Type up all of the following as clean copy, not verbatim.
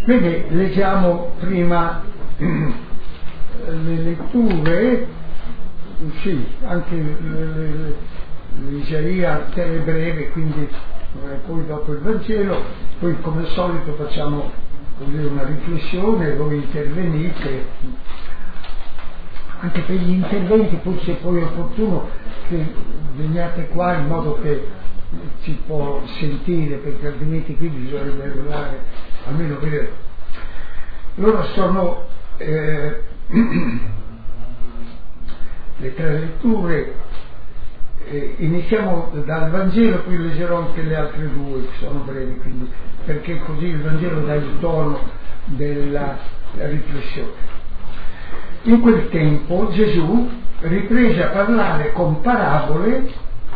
Vede, leggiamo prima le letture, sì, anche l'Isaia è breve, quindi poi dopo il Vangelo, poi come al solito facciamo una riflessione, voi intervenite, anche per gli interventi forse poi è opportuno che veniate qua in modo che si può sentire, perché altrimenti qui bisogna regolare, almeno vedere. Loro sono le tre letture, iniziamo dal Vangelo, poi leggerò anche le altre due che sono brevi, quindi, perché così il Vangelo dà il tono della riflessione. In quel tempo Gesù riprese a parlare con parabole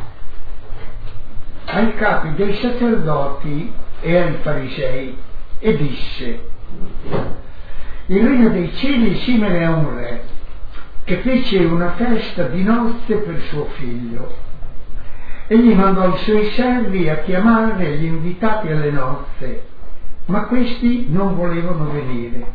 ai capi dei sacerdoti e ai farisei e disse: il regno dei cieli è simile a un re che fece una festa di nozze per suo figlio. Egli mandò i suoi servi a chiamare gli invitati alle nozze, ma questi non volevano venire.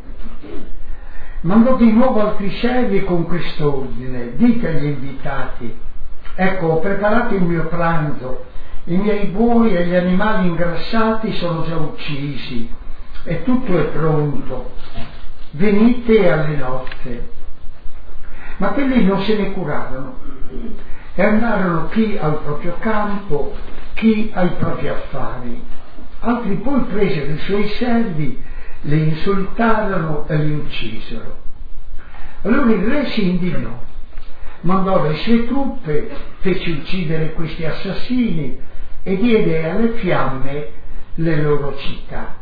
Mandò di nuovo altri servi con quest'ordine: dite agli invitati: ecco, ho preparato il mio pranzo, i miei buoi e gli animali ingrassati sono già uccisi e tutto è pronto, venite alle nozze. Ma quelli non se ne curarono e andarono chi al proprio campo, chi ai propri affari. Altri poi presero i suoi servi, le insultarono e li uccisero. Allora il re si indignò, mandò le sue truppe, fece uccidere questi assassini e diede alle fiamme le loro città.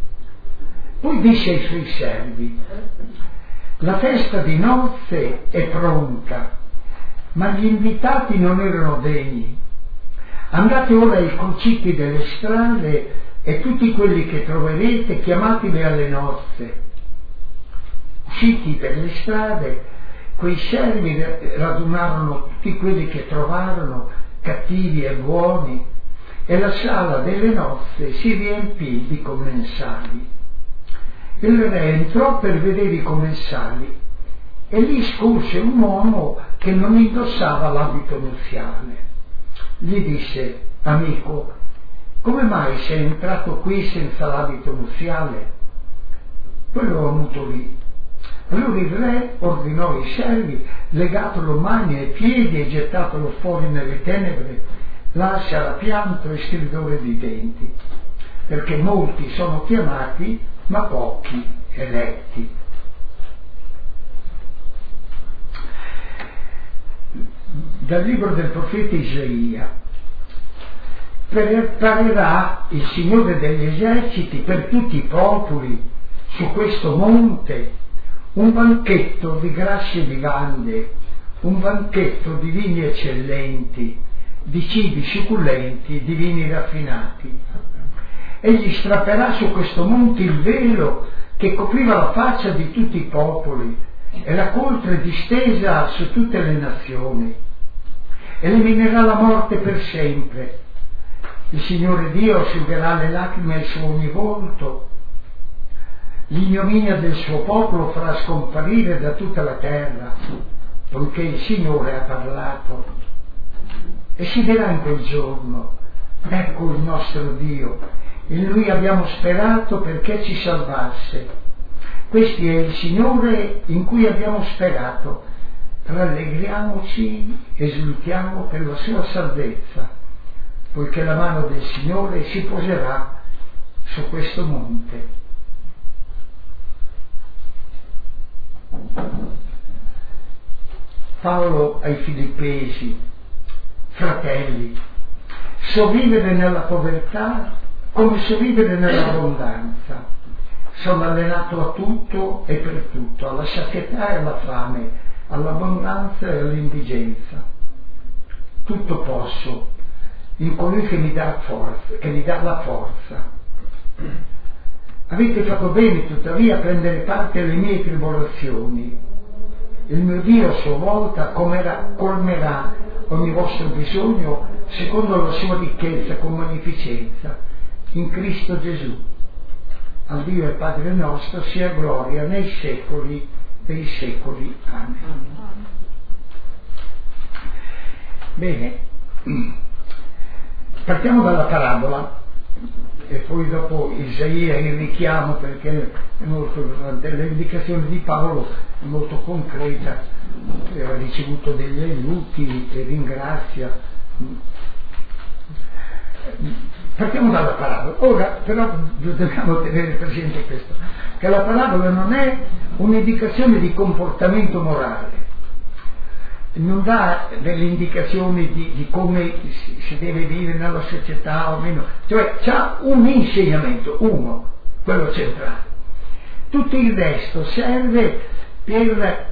Poi disse ai suoi servi: la festa di nozze è pronta, ma gli invitati non erano degni. Andate ora ai crocicchi delle strade e tutti quelli che troverete chiamateli alle nozze. Usciti per le strade, quei servi radunarono tutti quelli che trovarono, cattivi e buoni, e la sala delle nozze si riempì di commensali. Il re entrò per vedere i commensali e lì scorse un uomo che non indossava l'abito nuziale. Gli disse: amico, come mai sei entrato qui senza l'abito nuziale? Poi lo muto lì. Allora il re ordinò ai servi: legatelo mani e piedi e gettatelo fuori nelle tenebre, là sarà pianto e stridore di denti, perché molti sono chiamati ma pochi eletti. Dal libro del profeta Isaia: preparerà il Signore degli eserciti per tutti i popoli su questo monte un banchetto di grassi vivande, un banchetto di vini eccellenti, di cibi succulenti, di vini raffinati. Egli strapperà su questo monte il velo che copriva la faccia di tutti i popoli e la coltre distesa su tutte le nazioni. Eliminerà la morte per sempre. Il Signore Dio asciugherà le lacrime su ogni volto. L'ignominia del suo popolo farà scomparire da tutta la terra, poiché il Signore ha parlato. E si dirà in quel giorno: ecco il nostro Dio, in Lui abbiamo sperato perché ci salvasse. Questi è il Signore in cui abbiamo sperato. Rallegriamoci, esultiamo per la sua salvezza, poiché la mano del Signore si poserà su questo monte. Paolo ai Filippesi: fratelli, so vivere nella povertà come so vivere nell'abbondanza. Sono allenato a tutto e per tutto, alla satietà e alla fame, all'abbondanza e all'indigenza. Tutto posso in colui che mi dà forza, che mi dà la forza. Avete fatto bene tuttavia a prendere parte alle mie tribolazioni. Il mio Dio a sua volta colmerà ogni vostro bisogno secondo la sua ricchezza con magnificenza in Cristo Gesù. al Dio e Padre nostro sia gloria nei secoli dei secoli. Amen. Bene, partiamo dalla parabola e poi dopo Isaia il richiamo, perché è molto importante. L'indicazione di Paolo è molto concreta, ha ricevuto degli aiuti e ringrazia. Partiamo dalla parabola. Ora però dobbiamo tenere presente questo, che la parabola non è un'indicazione di comportamento morale, non dà delle indicazioni di come si deve vivere nella società o meno, cioè c'ha un insegnamento, uno, quello centrale. Tutto il resto serve per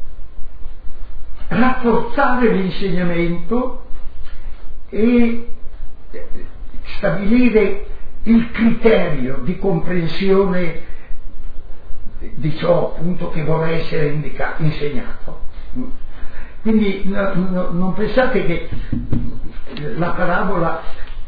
rafforzare l'insegnamento e stabilire il criterio di comprensione di ciò appunto che vuole essere insegnato. Quindi non pensate che la parabola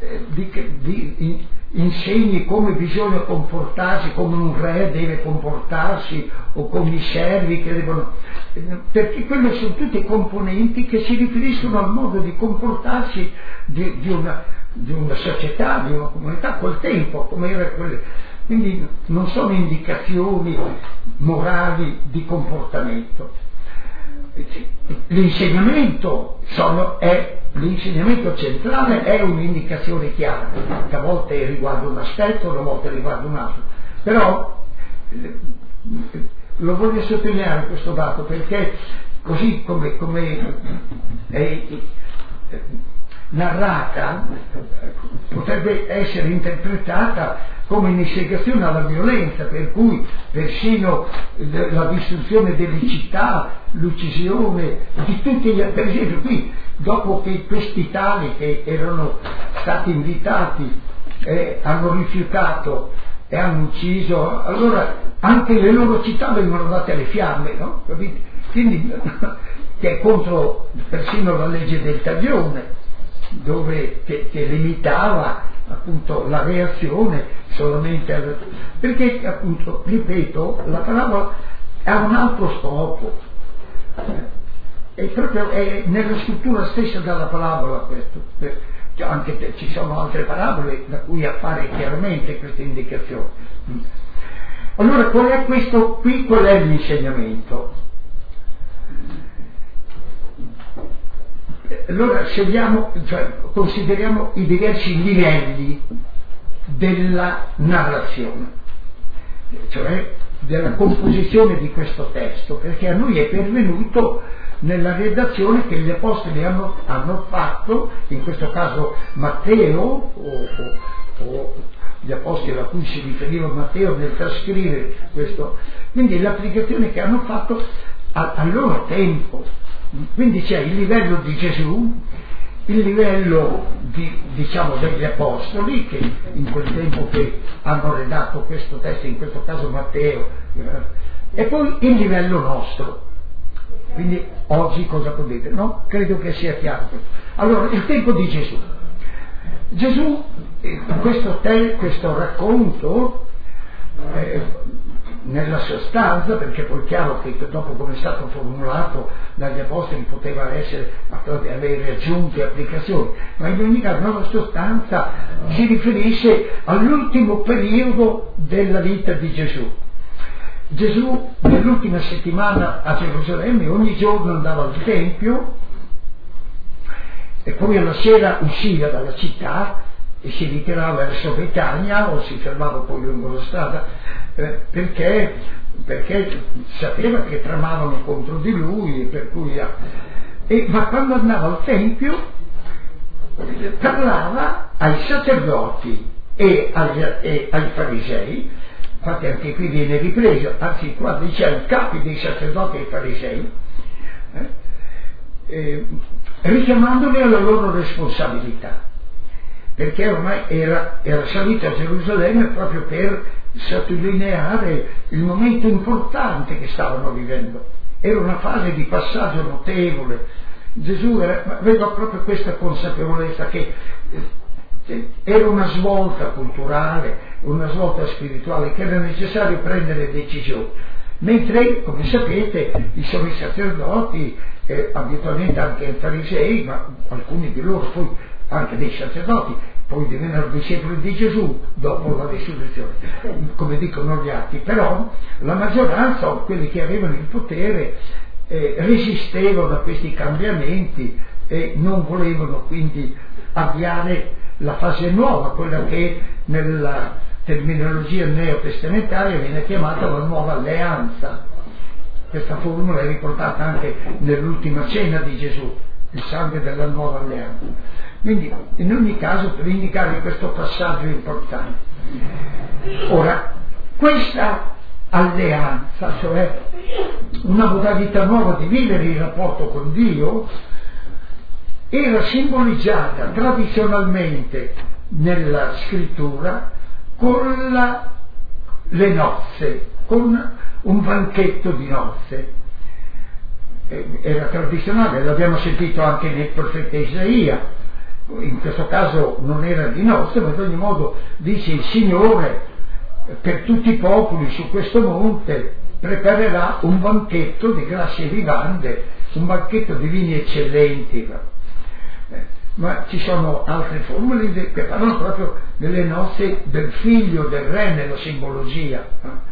insegni come bisogna comportarsi, come un re deve comportarsi o come i servi che devono, perché quelle sono tutte componenti che si riferiscono al modo di comportarsi di una società, di una comunità col tempo, come era quelle. Quindi non sono indicazioni morali di comportamento. L'insegnamento centrale è un'indicazione chiara, che a volte riguarda un aspetto, a volte riguarda un altro, però lo voglio sottolineare questo dato, perché così come è narrata potrebbe essere interpretata come un'istigazione alla violenza, per cui persino la distruzione delle città, l'uccisione di tutti gli, per esempio qui, dopo che questi tali che erano stati invitati hanno rifiutato e hanno ucciso, allora anche le loro città vengono date alle fiamme, no? Quindi che è contro persino la legge del taglione, che limitava appunto la reazione solamente perché appunto, ripeto, la parabola ha un altro scopo, è nella struttura stessa della parabola questo, anche ci sono altre parabole da cui appare chiaramente questa indicazione. Allora qual è questo qui, qual è l'insegnamento? Allora consideriamo i diversi livelli della narrazione, cioè della composizione di questo testo, perché a noi è pervenuto nella redazione che gli apostoli hanno fatto, in questo caso Matteo o gli apostoli a cui si riferiva Matteo nel trascrivere questo, quindi l'applicazione che hanno fatto al loro tempo. Quindi c'è il livello di Gesù, il livello degli apostoli che in quel tempo che hanno redatto questo testo, in questo caso Matteo, e poi il livello nostro. Quindi oggi cosa potete? No? Credo che sia chiaro. Allora, il tempo di Gesù. Gesù, questo racconto, nella sostanza, perché poi è chiaro che dopo come è stato formulato dagli apostoli poteva avere aggiunte applicazioni, ma in ogni caso nella sostanza si riferisce all'ultimo periodo della vita di Gesù. Gesù nell'ultima settimana a Gerusalemme ogni giorno andava al Tempio e poi alla sera usciva dalla città e si ritirava verso Betania o si fermava poi lungo la strada perché sapeva che tramavano contro di lui, per cui ma quando andava al Tempio parlava ai sacerdoti e ai farisei. Infatti anche qui viene ripreso, anzi qua dice ai capi dei sacerdoti e ai farisei, richiamandoli alla loro responsabilità, perché ormai era salito a Gerusalemme proprio per sottolineare il momento importante che stavano vivendo. Era una fase di passaggio notevole. Gesù aveva proprio questa consapevolezza che Era una svolta culturale, una svolta spirituale, che era necessario prendere decisioni. Mentre, come sapete, sono i sacerdoti, abitualmente anche i farisei, ma alcuni di loro poi anche dei sacerdoti, poi divennero discepoli di Gesù dopo la risurrezione, come dicono gli atti. Però la maggioranza, o quelli che avevano il potere, resistevano a questi cambiamenti e non volevano quindi avviare la fase nuova, quella che nella terminologia neotestamentaria viene chiamata la nuova alleanza. Questa formula è riportata anche nell'ultima cena di Gesù, il sangue della nuova alleanza. Quindi in ogni caso, per indicare questo passaggio importante. Ora, questa alleanza, cioè una modalità nuova di vivere il rapporto con Dio, era simboleggiata tradizionalmente nella scrittura con le nozze, con un banchetto di nozze. Era tradizionale, l'abbiamo sentito anche nel profeta Isaia. In questo caso non era di nozze, ma in ogni modo dice: il Signore per tutti i popoli su questo monte preparerà un banchetto di grazie vivande, un banchetto di vini eccellenti. Ma ci sono altre formule che parlano proprio delle nozze del figlio del re nella simbologia.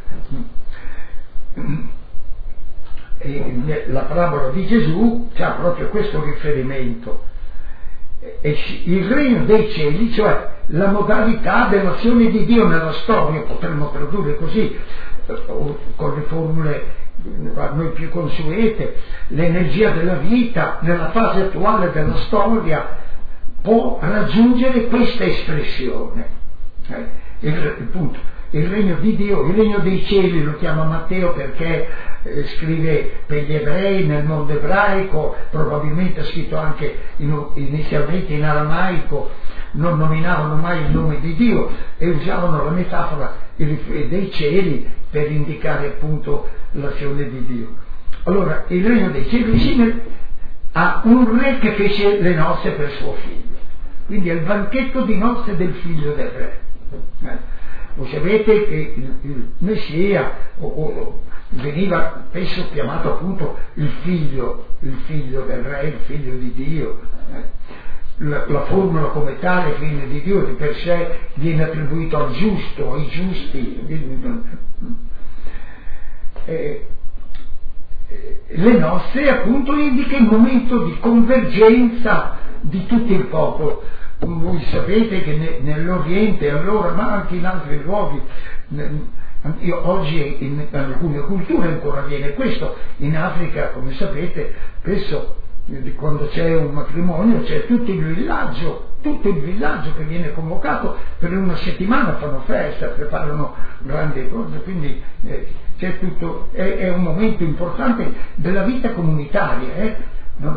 E la parabola di Gesù ha proprio questo riferimento. Il regno dei cieli, cioè la modalità dell'azione di Dio nella storia, potremmo tradurre così, con le formule a noi più consuete, l'energia della vita nella fase attuale della storia può raggiungere questa espressione. Il regno di Dio, il regno dei cieli lo chiama Matteo perché scrive per gli ebrei nel mondo ebraico, probabilmente ha scritto anche inizialmente in aramaico, non nominavano mai il nome di Dio e usavano la metafora dei cieli per indicare appunto l'azione di Dio. Allora, il regno dei cieli è simile a un re che fece le nozze per suo figlio, quindi è il banchetto di nozze del figlio del re. Voi sapete che il Messia veniva spesso chiamato appunto il figlio del re, il figlio di Dio. La formula come tale, figlio di Dio, di per sé viene attribuito al giusto, ai giusti. Le nozze appunto indica il momento di convergenza di tutto il popolo. Voi sapete che nell'Oriente allora, ma anche in altri luoghi, oggi in alcune culture ancora avviene questo. In Africa, come sapete, spesso quando c'è un matrimonio c'è tutto il villaggio che viene convocato per una settimana, fanno festa, preparano grandi cose, quindi c'è tutto, è un momento importante della vita comunitaria.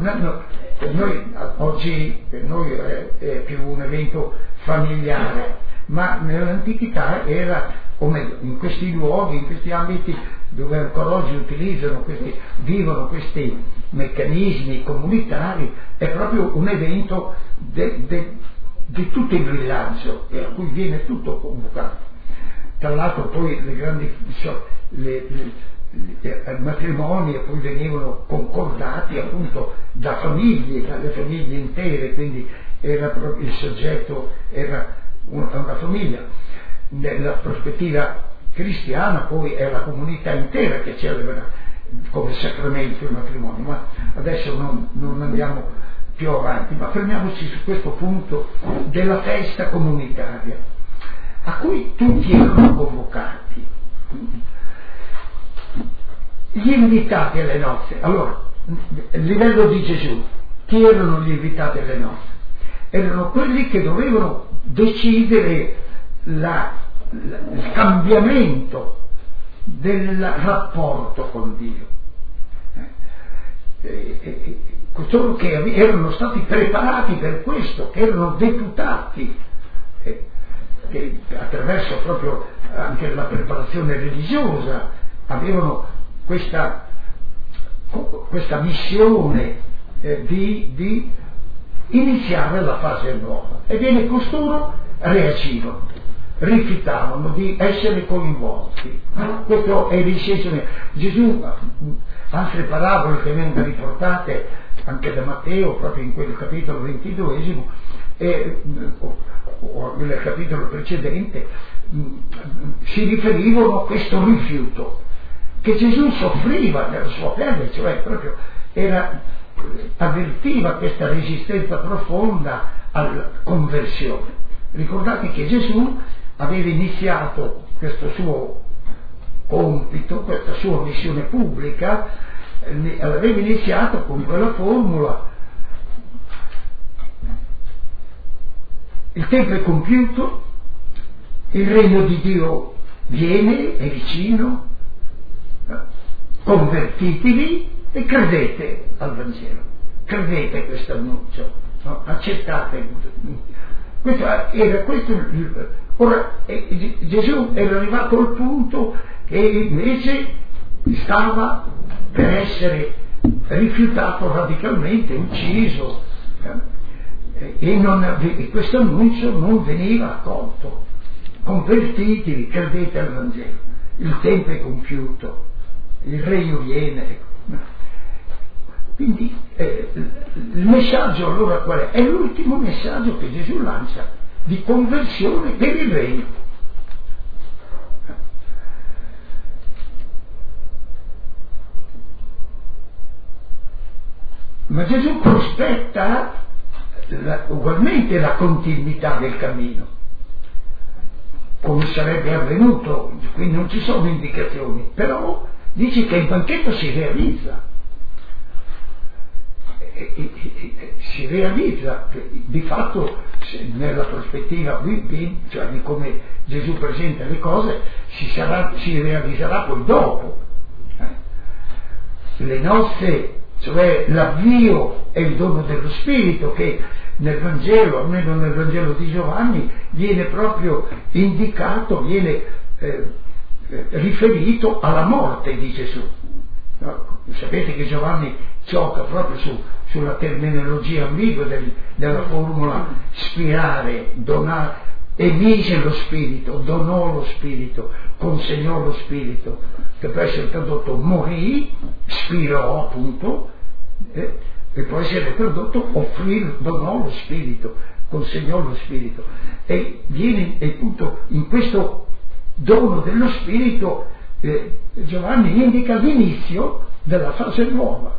Oggi per noi è più un evento familiare, ma nell'antichità era, o meglio, in questi luoghi, in questi ambiti dove ancora oggi vivono questi meccanismi comunitari, è proprio un evento di tutto il villaggio a cui viene tutto convocato. Tra l'altro poi le grandi matrimoni e poi venivano concordati appunto dalle famiglie intere, quindi era proprio il soggetto era una famiglia. Nella prospettiva cristiana poi è la comunità intera che celebra come sacramento il matrimonio, ma adesso non andiamo più avanti, ma fermiamoci su questo punto della festa comunitaria a cui tutti erano convocati. Gli invitati alle nozze. Allora, a livello di Gesù, chi erano gli invitati alle nozze? Erano quelli che dovevano decidere il cambiamento del rapporto con Dio. Coloro che erano stati preparati per questo, che erano deputati, che attraverso proprio anche la preparazione religiosa avevano questa missione di iniziare la fase nuova. Ebbene, costoro reagivano, rifiutavano di essere coinvolti. Questo è il senso. Gesù, altre parabole che vengono riportate anche da Matteo, proprio in quel capitolo 22, o nel capitolo precedente, si riferivano a questo rifiuto che Gesù soffriva nella sua pelle, cioè proprio avvertiva questa resistenza profonda alla conversione. Ricordate che Gesù aveva iniziato questo suo compito, questa sua missione pubblica, l'aveva iniziato con quella formula: il tempo è compiuto, il regno di Dio viene, è vicino, convertitevi e credete al Vangelo, credete a questo annuncio, no? Accettate. Ora Gesù era arrivato al punto che invece stava per essere rifiutato radicalmente, ucciso, e questo annuncio non veniva accolto. Convertitevi, credete al Vangelo, il tempo è compiuto, il regno viene. Quindi il messaggio allora qual è? È l'ultimo messaggio che Gesù lancia di conversione per il regno. Ma Gesù prospetta ugualmente la continuità del cammino, come sarebbe avvenuto, qui non ci sono indicazioni, però dice che il banchetto si realizza. Si realizza di fatto nella prospettiva cioè di come Gesù presenta le cose, si realizzerà poi dopo. Le nozze, cioè l'avvio e il dono dello Spirito, che nel Vangelo, almeno nel Vangelo di Giovanni, viene proprio indicato, viene riferito alla morte di Gesù. No? Sapete che Giovanni gioca proprio sulla terminologia ambigua della formula spirare, donare, emise lo Spirito, donò lo Spirito, consegnò lo Spirito, che può essere tradotto morì, spirò appunto, e può essere tradotto offrì, donò lo Spirito, consegnò lo Spirito. E viene appunto in questo dono dello Spirito Giovanni indica l'inizio della fase nuova.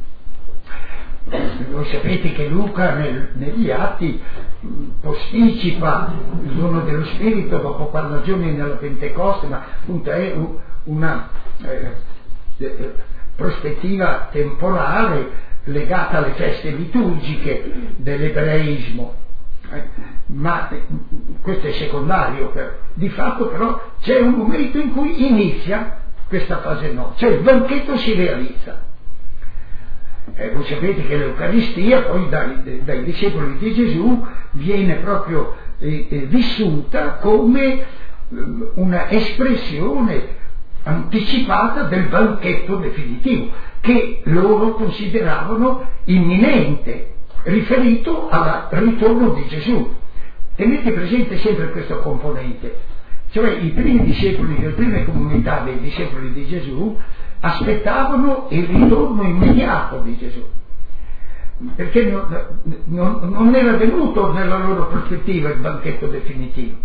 Voi sapete che Luca negli Atti posticipa il dono dello Spirito dopo 40 giorni nella Pentecoste, ma appunto è una prospettiva temporale legata alle feste liturgiche dell'ebraismo, ma questo è secondario. Di fatto però c'è un momento in cui inizia questa fase nuova, cioè il banchetto si realizza. Voi sapete che l'Eucaristia poi dai discepoli di Gesù viene proprio vissuta come una espressione anticipata del banchetto definitivo, che loro consideravano imminente, riferito al ritorno di Gesù. Tenete presente sempre questo componente, cioè i primi discepoli, le prime comunità dei discepoli di Gesù aspettavano il ritorno immediato di Gesù, perché non era venuto nella loro prospettiva il banchetto definitivo,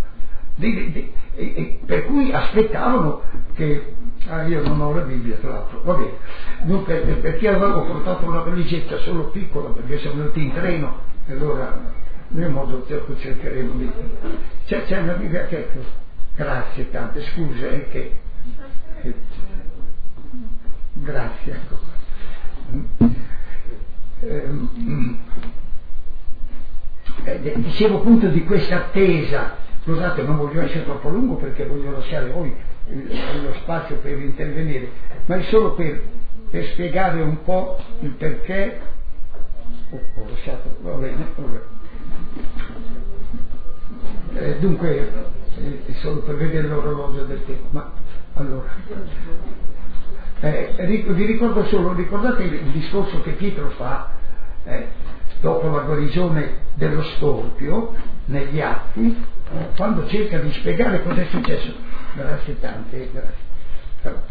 per cui aspettavano che io non ho la Bibbia tra l'altro, va bene, dunque, perché avevo portato una valigetta solo piccola perché siamo venuti in treno, e allora nel modo cercheremo di... c'è una Bibbia che... grazie tante, scusa grazie, ecco. Dicevo appunto di questa attesa. Scusate, non voglio essere troppo lungo perché voglio lasciare voi lo spazio per intervenire, ma è solo per spiegare un po' il perché. Ho lasciato, va bene. Dunque è solo per vedere l'orologio del tempo, ma allora vi ricordo solo, ricordate il discorso che Pietro fa, dopo la guarigione dello storpio, negli Atti, quando cerca di spiegare cosa è successo. Grazie tante, grazie.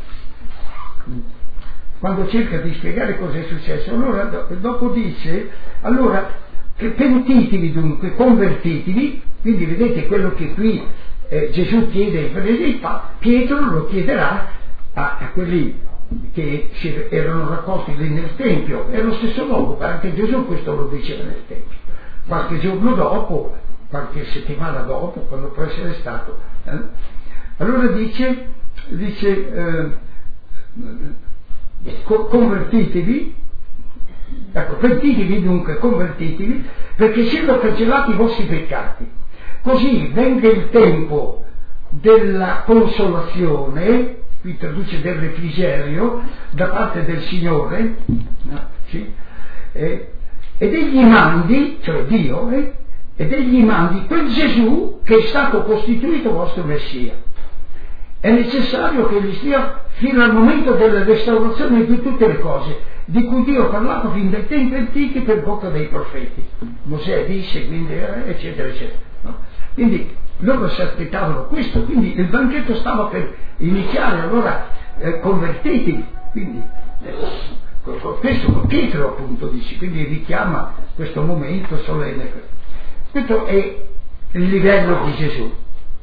Quando cerca di spiegare cosa è successo, allora dopo dice, allora, che pentitevi dunque, convertitevi, quindi vedete quello che qui Gesù chiede ai farisei, Pietro lo chiederà a quelli che erano raccolti lì nel Tempio, è lo stesso luogo, anche Gesù questo lo diceva nel Tempio. Qualche giorno dopo, qualche settimana dopo, quando può essere stato, allora dice convertitevi, ecco, pentitevi dunque, convertitevi, perché siano cancellati i vostri peccati, così venga il tempo della consolazione, qui traduce del refrigerio, da parte del Signore, sì, ed egli mandi, cioè Dio, ed egli mandi quel Gesù che è stato costituito vostro Messia. È necessario che egli stia fino al momento della restaurazione di tutte le cose, di cui Dio ha parlato fin dai tempi antichi per bocca dei profeti. Mosè disse, quindi, eccetera, eccetera. No? Quindi loro si aspettavano questo, quindi il banchetto stava per iniziare, allora convertitevi, quindi questo con Pietro appunto dice, quindi richiama questo momento solenne. Questo è il livello di Gesù.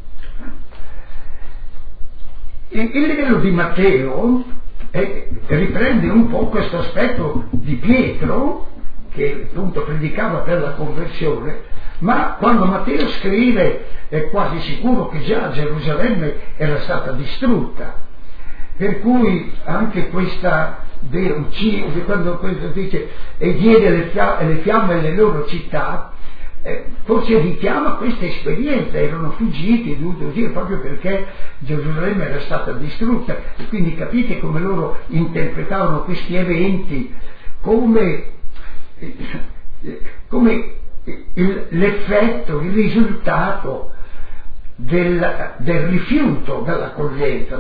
Il livello di Matteo riprende un po' questo aspetto di Pietro, che appunto predicava per la conversione, ma quando Matteo scrive è quasi sicuro che già Gerusalemme era stata distrutta, per cui anche questa quando questo dice e diede le fiamme alle loro città, forse richiama questa esperienza, erano fuggiti, dovuto uscire proprio perché Gerusalemme era stata distrutta, e quindi capite come loro interpretavano questi eventi come l'effetto, il risultato del rifiuto dell'accoglienza.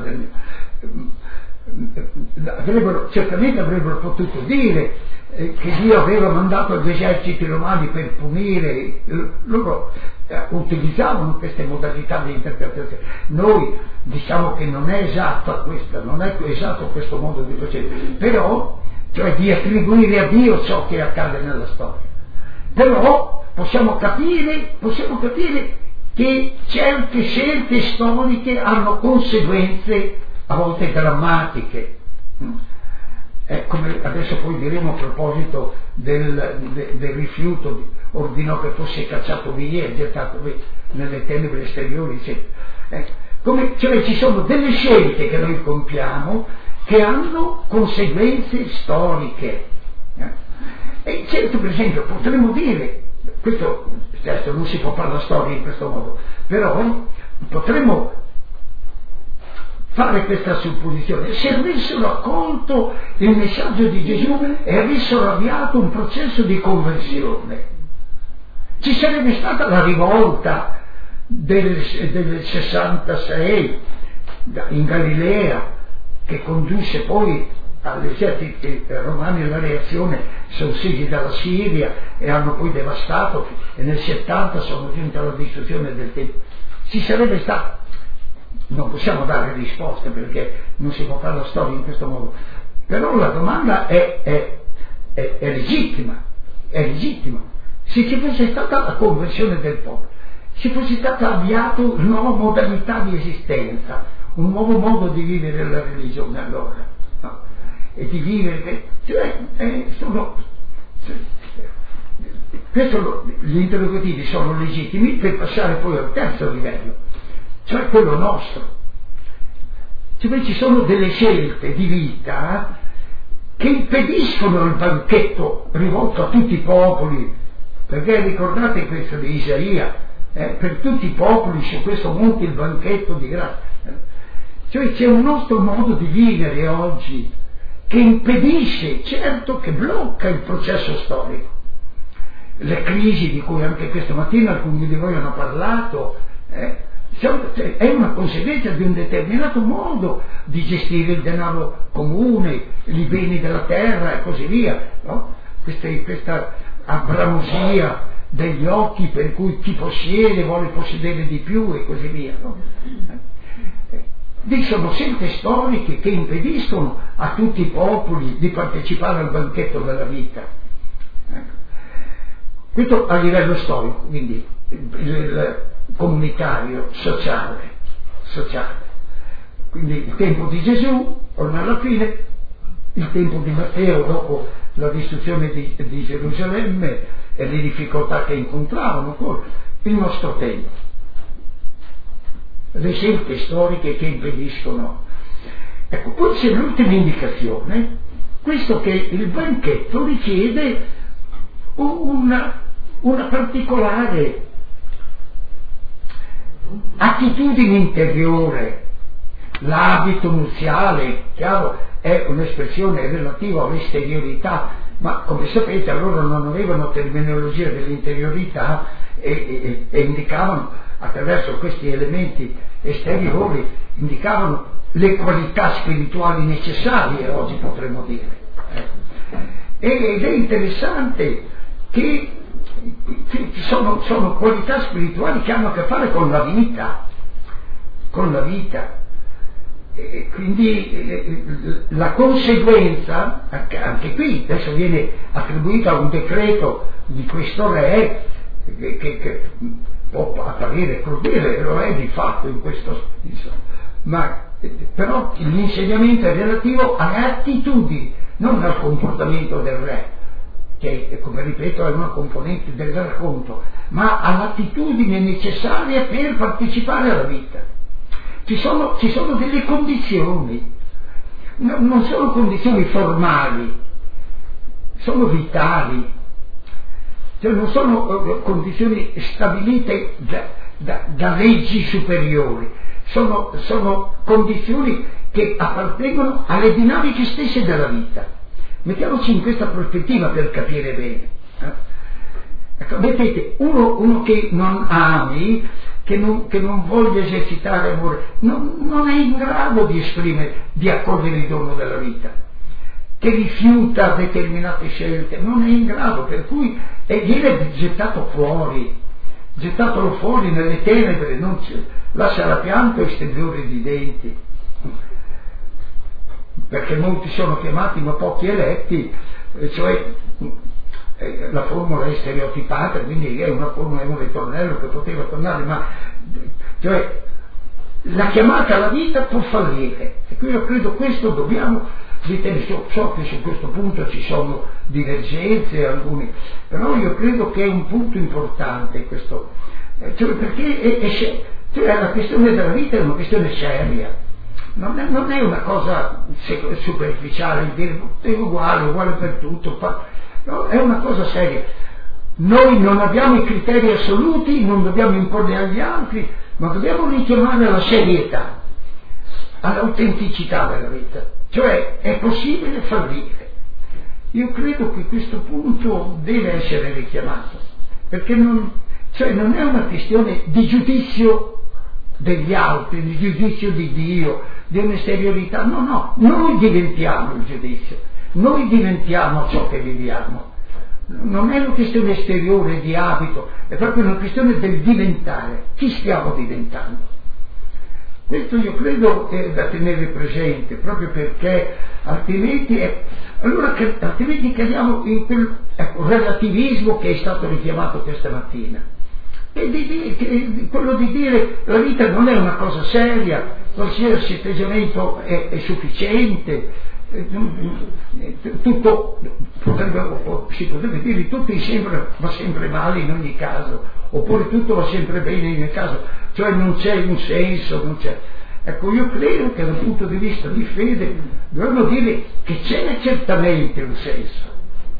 Certamente avrebbero potuto dire che Dio aveva mandato gli eserciti romani per punire, loro utilizzavano queste modalità di interpretazione. Noi diciamo che non è esatta questa, non è esatto questo modo di procedere, però, cioè di attribuire a Dio ciò che accade nella storia. Però possiamo capire che certe scelte storiche hanno conseguenze a volte drammatiche. Come adesso poi diremo a proposito del rifiuto, ordinò che fosse cacciato via e gettato via nelle tenebre esteriori, eccetera. Cioè ci sono delle scelte che noi compiamo che hanno conseguenze storiche. E certo, per esempio, potremmo dire, questo certo non si può fare la storia in questo modo, però potremmo fare questa supposizione: se avessero accolto il messaggio di Gesù e avessero avviato un processo di conversione, ci sarebbe stata la rivolta del 66 in Galilea, che condusse poi agli eserciti romani alla reazione, sono usciti dalla Siria e hanno poi devastato, e nel 70 sono giunti alla distruzione del Tempio. Ci sarebbe stato. Non possiamo dare risposte perché non si può fare la storia in questo modo, però la domanda è legittima, Se ci fosse stata la conversione del popolo, se fosse stato avviato una nuova modalità di esistenza, un nuovo modo di vivere la religione, allora, no? E di vivere, gli interrogativi sono legittimi per passare poi al terzo livello, cioè quello nostro. Cioè ci sono delle scelte di vita che impediscono il banchetto rivolto a tutti i popoli, perché ricordate questo di Isaia, per tutti i popoli su questo monte il banchetto di grazia. Cioè c'è un nostro modo di vivere oggi che impedisce, certo che blocca il processo storico. Le crisi di cui anche questa mattina alcuni di voi hanno parlato, è una conseguenza di un determinato modo di gestire il denaro comune, i beni della terra e così via, no? bramosia degli occhi, per cui chi possiede vuole possedere di più e così via, no? Sono sempre storiche che impediscono a tutti i popoli di partecipare al banchetto della vita. Questo a livello storico, quindi il comunitario, sociale. Quindi il tempo di Gesù, ormai alla fine, il tempo di Matteo dopo la distruzione di Gerusalemme e le difficoltà che incontravano, poi il nostro tempo. Le scelte storiche che impediscono. Ecco, poi c'è l'ultima indicazione, questo che il banchetto richiede una particolare attitudine interiore. L'abito nuziale, chiaro, è un'espressione relativa all'esteriorità, ma come sapete loro non avevano terminologia dell'interiorità e indicavano attraverso questi elementi esteriori, indicavano le qualità spirituali necessarie, oggi potremmo dire. Ed è interessante che sono qualità spirituali che hanno a che fare con la vita. E quindi la conseguenza, anche qui, adesso viene attribuita a un decreto di questo re che può apparire crudele, lo è di fatto in questo senso, ma però l'insegnamento è relativo alle attitudini, non al comportamento del re, che come ripeto è una componente del racconto, ma all'attitudine necessaria per partecipare alla vita. Ci sono delle condizioni, non sono condizioni formali, sono vitali, cioè non sono condizioni stabilite da leggi superiori, sono condizioni che appartengono alle dinamiche stesse della vita. Mettiamoci in questa prospettiva per capire bene. Ecco, vedete, uno che non ami, che non voglia esercitare amore, non è in grado di esprimere, di accogliere il dono della vita, che rifiuta determinate scelte, non è in grado, per cui viene gettato fuori nelle tenebre, là sarà pianto e stridore di denti, perché molti sono chiamati ma pochi eletti, cioè la formula è stereotipata, quindi è una formula, è un ritornello che poteva tornare, ma cioè la chiamata alla vita può fallire, e quindi io credo questo dobbiamo ritenere. So che su questo punto ci sono divergenze alcuni, però io credo che è un punto importante questo, cioè perché la questione della vita è una questione seria, non è una cosa superficiale, dire è uguale per tutto. No, è una cosa seria. Noi non abbiamo i criteri assoluti, non dobbiamo imporli agli altri, ma dobbiamo richiamare alla serietà, all'autenticità della vita. Cioè è possibile fallire. Io credo che questo punto deve essere richiamato, perché non è una questione di giudizio degli altri, di giudizio di Dio, di un'esteriorità. No, noi diventiamo il giudizio. Noi diventiamo ciò che viviamo, non è una questione esteriore di abito, è proprio una questione del diventare. Chi stiamo diventando? Questo io credo è da tenere presente, proprio perché altrimenti cadiamo in quel relativismo che è stato richiamato questa mattina, e quello di dire la vita non è una cosa seria, qualsiasi atteggiamento è sufficiente. Tutto si potrebbe dire tutto va sempre male in ogni caso, oppure tutto va sempre bene in ogni caso, cioè non c'è un senso, non c'è. Ecco, io credo che dal punto di vista di fede dobbiamo dire che c'è certamente un senso,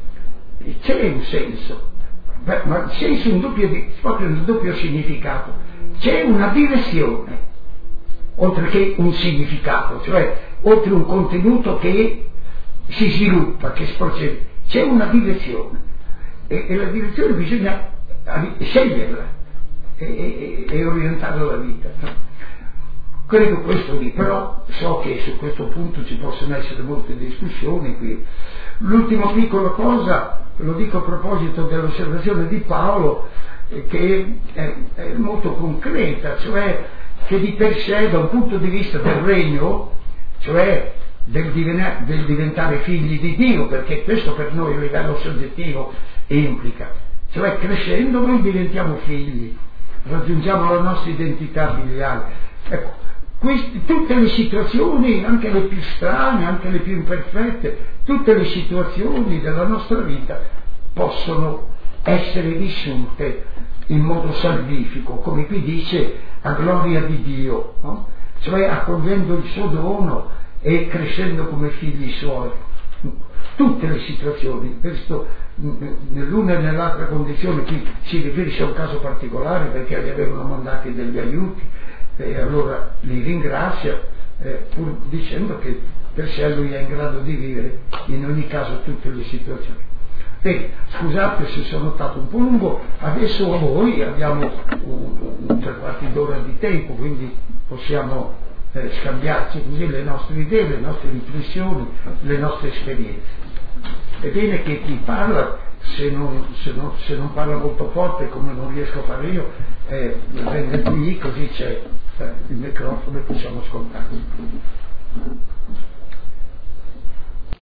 ma il senso proprio in doppio significato, c'è una direzione oltre che un significato, cioè oltre un contenuto che si sviluppa, che procede, c'è una direzione, e la direzione bisogna sceglierla e orientare la vita. Credo questo lì, però so che su questo punto ci possono essere molte discussioni qui. L'ultima piccola cosa, lo dico a proposito dell'osservazione di Paolo, che è molto concreta, cioè che di per sé da un punto di vista del regno, cioè del diventare figli di Dio, perché questo per noi a livello soggettivo implica, cioè crescendo noi diventiamo figli, raggiungiamo la nostra identità filiale. Ecco, tutte le situazioni, anche le più strane, anche le più imperfette, tutte le situazioni della nostra vita possono essere vissute in modo salvifico, come qui dice, a gloria di Dio, no? Cioè accogliendo il suo dono e crescendo come figli suoi. Tutte le situazioni, questo nell'una e nell'altra condizione, qui si riferisce a un caso particolare perché gli avevano mandati degli aiuti e allora li ringrazia, pur dicendo che per sé lui è in grado di vivere in ogni caso tutte le situazioni. Bene, scusate se sono stato un po' lungo, adesso a voi abbiamo un 3/4 d'ora di tempo, quindi possiamo scambiarci così le nostre idee, le nostre riflessioni, le nostre esperienze. È bene che chi parla, se non parla molto forte come non riesco a fare io, venga qui, così c'è il microfono e possiamo ascoltare.